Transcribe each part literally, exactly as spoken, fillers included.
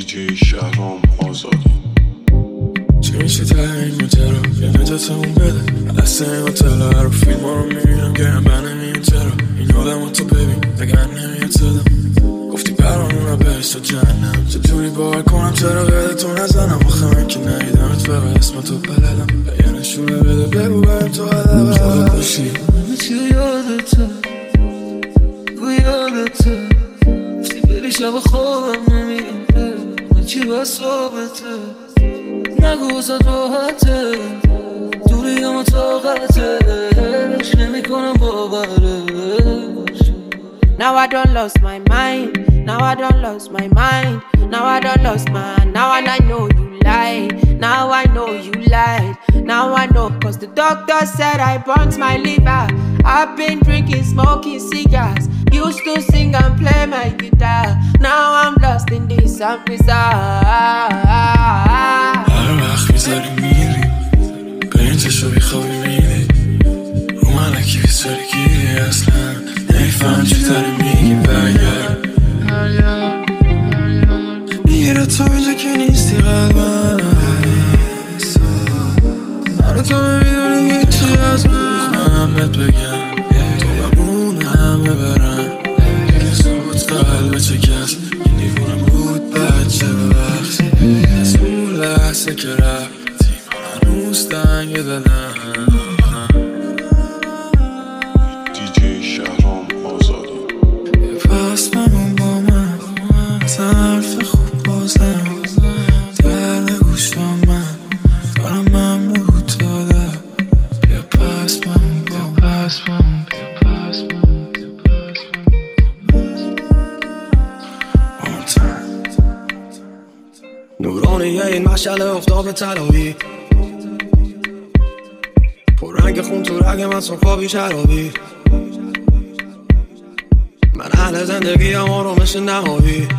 دیجی شهرام آزادی. چی میشه ته این ماجرا؟ یه نجاتمون بده. دست این هتل رو فیلم ها رو میبینم گرم بر نمیان چرا این آدم ها تو ببین دگر نمیاد صدا. گفتی برامون رو بهش تو جهنم چطوری باور کنم چرا قده تو نزنم آخه من که ندیدمت فقط اسم تو بلدم یه نشونه بده بگو بریم تو عدم خدا کشی همه چی یادته گو یادته گفتی بری شب خوابم نمیره من چی بس رابطه نگو زد راحته دوری اما طاقتش نمی کنم باورش. Now I done lost my mind. Now I done lost my mind. Now I done lost my. Now and I know you lied. Now I know you lied. Now I know, cause the doctor said I burnt my liver. I've been drinking, smoking cigars. Used to sing and play my guitar. Now I'm lost in this and bizarre. هر وقت میذاری میری به این چشو بیخوابی میری رو منکی بیساری گیری اصلا نمیفهم چی داری میگی برگرد میگیره تو اینجا که نیستی قلبم منو تو میدونی هیچی از من منم بهت بگم تو بمونه همه برن زود قلب چه کس این دیوونم بود بچه ببخشی از اون لحظه که رفتی من هنوز دنگ دلم. دیجی شهرام آزادی. پس بمون با من از حرف خوب بازم درد گوش با من دارم من بود داده بیا پس بمون با پس بمون بیا پس بمون بیا پس بمون نورانیه این مشعل افتاب طلایی پر رنگ خون تو رگ من صنفابی شرابی من اهل زندگی هم آرومش نهایی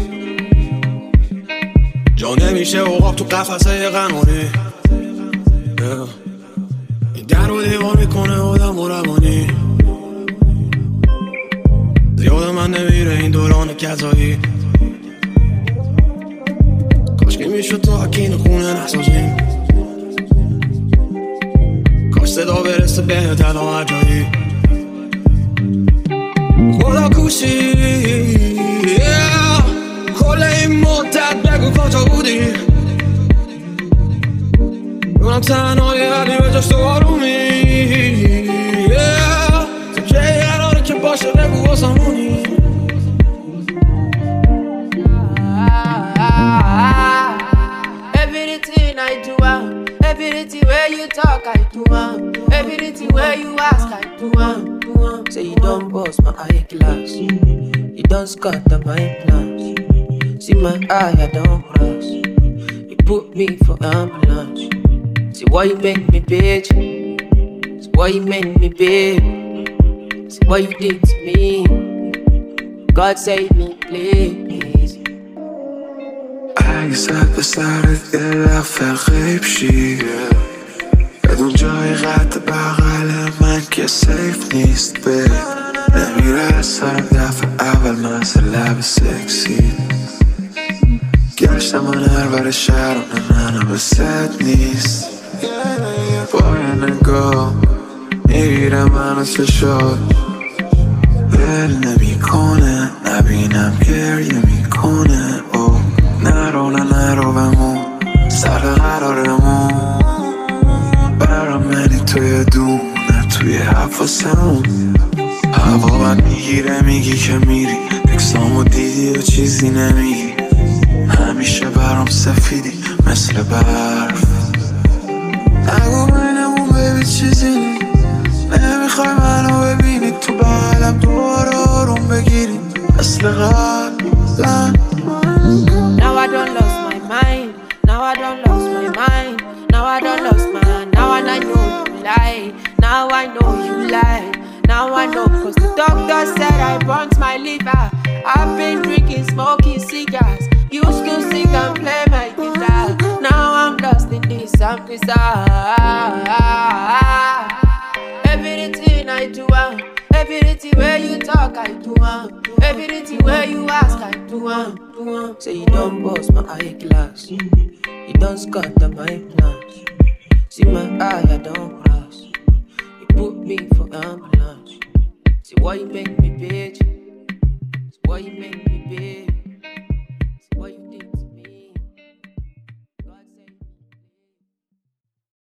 جا نمیشه اوقاب تو قفسه قناری این در رو دیوار میکنه آدم و روانی زیاد من نمیره این دوران کذایی کاش که میشد تو حکین خونه نسازیم کاش صدا برسه به تلا عجایی خدا کوشی yeah. کل این مدت بگو کجا بودی منم تنهایی هرنی به جاش تو آرومی yeah. تو که قراره که باشه بگو واسمونی Everything I do, uh, everything where you talk, I do, uh, everything where you ask, I do, uh, do, uh. Say you don't bust my eye glass, you don't scatter my plans. See my eye, I don't cross. You put me for ambulance. See why you make me bitch. See why you make me bitch. See what you did to me. God save me, please. اگه سر به سرت یه دفعه غیب شی بدون جای قد بغل من که سیف نیست به نمیره از سر دفعه اول مثل لب سکسی گشتم من هر بر شهرانه منم به ست نیست با یه نگاه میگیره منو چشات ول نمی کنه نبینم گریه میکنه او نرو نه نرو بمون سر قرارمون برام منی توی دونه توی حفاسمون هوا من میگیره میگی که میری اکسامو دیدی و چیزی نمیگی همیشه برام سفیدی مثل برف نگو بینمون بیبی چیزی نی نمیخوای منو ببینی تو بغلم دوباره آروم بگیری مثل قبل Now I done lost my mind. Now I done lost my mind. Now I done lost my. Now and I know you lie. Now I know you lie. Now I know cause the doctor said I burnt my liver. I've been drinking, smoking cigars. Used to sing and play my guitar. Now I'm lost in this and bizarre. Everything I do, uh, everything where you talk. talk, I do am. Everything where you ask, I do am. Do am. Say you don't boss my eyeglass. You don't scatter my plans. See my eye, I don't cross. You put me for ambulance. See why you make me bitch. See why you make me bitch. See why you think